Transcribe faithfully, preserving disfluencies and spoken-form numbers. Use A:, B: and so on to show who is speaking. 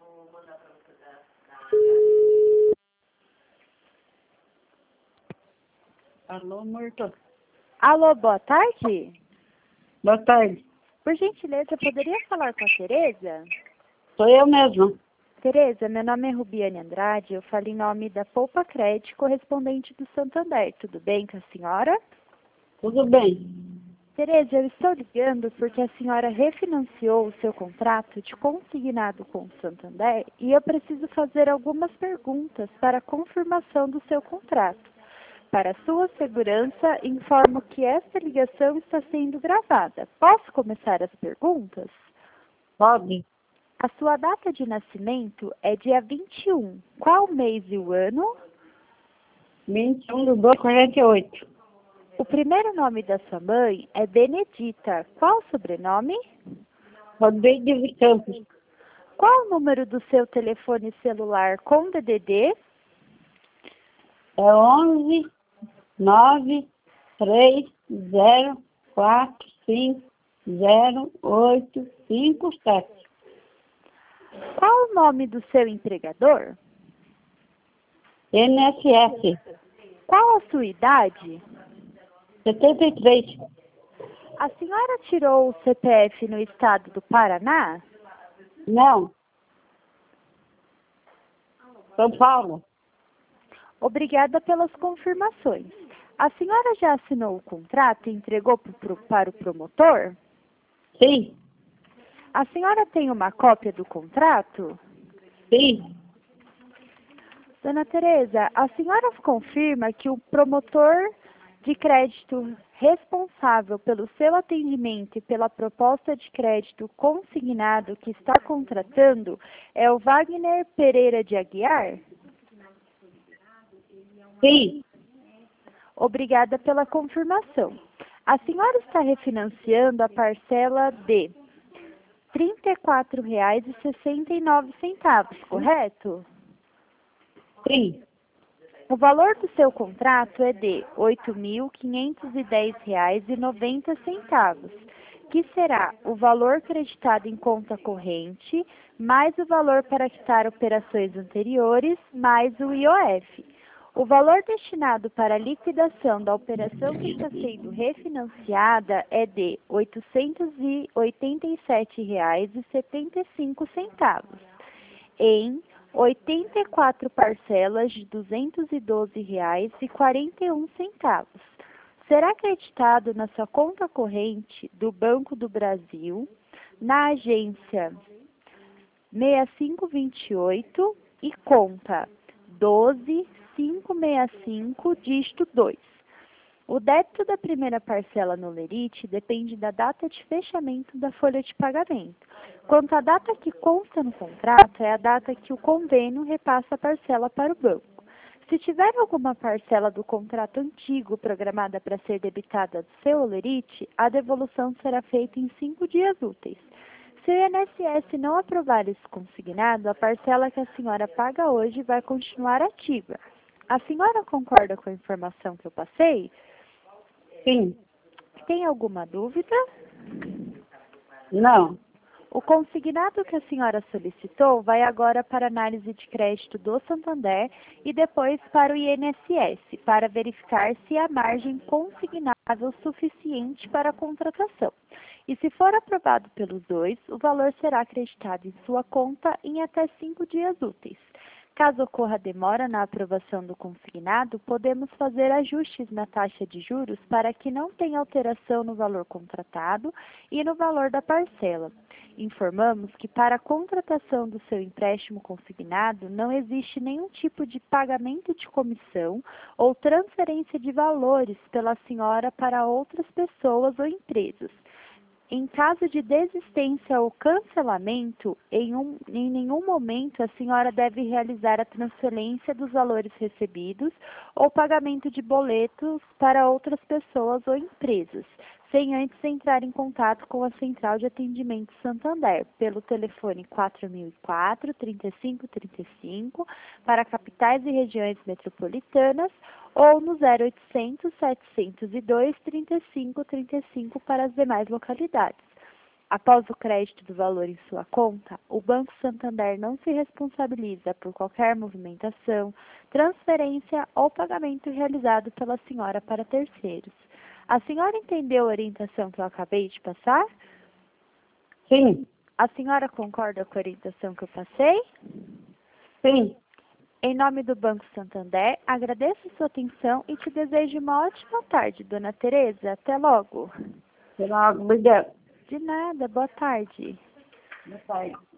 A: Alô, morto.
B: Alô, boa tarde.
A: Boa tarde.
B: Por gentileza, poderia falar com a Tereza?
A: Sou eu mesma.
B: Tereza, meu nome é Rubiane Andrade, eu falo em nome da Poupa Crédito, correspondente do Santander. Tudo bem com a senhora?
A: Tudo bem.
B: Tereza, eu estou ligando porque a senhora refinanciou o seu contrato de consignado com o Santander e eu preciso fazer algumas perguntas para a confirmação do seu contrato. Para sua segurança, informo que esta ligação está sendo gravada. Posso começar as perguntas?
A: Pode.
B: A sua data de nascimento é dia vinte e um. Qual mês e o ano?
A: vinte e um do dois, quarenta e oito.
B: O primeiro nome da sua mãe é Benedita. Qual o sobrenome?
A: Rodrigues de Campos.
B: Qual o número do seu telefone celular com D D D?
A: É onze, nove, três, zero, quatro, cinco, zero, oito, cinco, sete.
B: Qual o nome do seu empregador?
A: N S S.
B: Qual a sua idade?
A: setenta e três.
B: A senhora tirou o C P F no estado do Paraná?
A: Não. São Paulo.
B: Obrigada pelas confirmações. A senhora já assinou o contrato e entregou pro, para o promotor?
A: Sim.
B: A senhora tem uma cópia do contrato?
A: Sim.
B: Dona Tereza, a senhora confirma que o promotor de crédito responsável pelo seu atendimento e pela proposta de crédito consignado que está contratando é o Wagner Pereira de Aguiar?
A: Sim.
B: Obrigada pela confirmação. A senhora está refinanciando a parcela de trinta e quatro reais e sessenta e nove centavos, correto?
A: Sim.
B: O valor do seu contrato é de oito mil quinhentos e dez reais e noventa centavos, que será o valor creditado em conta corrente, mais o valor para quitar operações anteriores, mais o I O F. O valor destinado para a liquidação da operação que está sendo refinanciada é de oitocentos e oitenta e sete reais e setenta e cinco centavos, em oitenta e quatro parcelas de duzentos e doze reais e quarenta e um centavos. Será acreditado na sua conta corrente do Banco do Brasil, na agência seis cinco dois oito e conta doze cinco seis cinco, dígito dois. O débito da primeira parcela no Lerite depende da data de fechamento da folha de pagamento. Quanto à data que consta no contrato, é a data que o convênio repassa a parcela para o banco. Se tiver alguma parcela do contrato antigo programada para ser debitada do seu Lerite, a devolução será feita em cinco dias úteis. Se o I N S S não aprovar esse consignado, a parcela que a senhora paga hoje vai continuar ativa. A senhora concorda com a informação que eu passei?
A: Sim.
B: Tem alguma dúvida?
A: Não.
B: O consignado que a senhora solicitou vai agora para análise de crédito do Santander e depois para o I N S S, para verificar se há margem consignável suficiente para a contratação. E se for aprovado pelos dois, o valor será acreditado em sua conta em até cinco dias úteis. Caso ocorra demora na aprovação do consignado, podemos fazer ajustes na taxa de juros para que não tenha alteração no valor contratado e no valor da parcela. Informamos que para a contratação do seu empréstimo consignado não existe nenhum tipo de pagamento de comissão ou transferência de valores pela senhora para outras pessoas ou empresas. Em caso de desistência ou cancelamento, em, um, em nenhum momento a senhora deve realizar a transferência dos valores recebidos ou pagamento de boletos para outras pessoas ou empresas, sem antes entrar em contato com a Central de Atendimento Santander, pelo telefone quatro mil e quatro, trinta e cinco trinta e cinco, para capitais e regiões metropolitanas, ou no zero oitocentos, setecentos e dois, trinta e cinco trinta e cinco para as demais localidades. Após o crédito do valor em sua conta, o Banco Santander não se responsabiliza por qualquer movimentação, transferência ou pagamento realizado pela senhora para terceiros. A senhora entendeu a orientação que eu acabei de passar?
A: Sim,
B: A senhora concorda com a orientação que eu passei?
A: sim.
B: Em nome do Banco Santander, agradeço sua atenção e te desejo uma ótima tarde, dona Tereza. Até logo.
A: Até logo, obrigada.
B: De nada, boa tarde.
A: Boa tarde.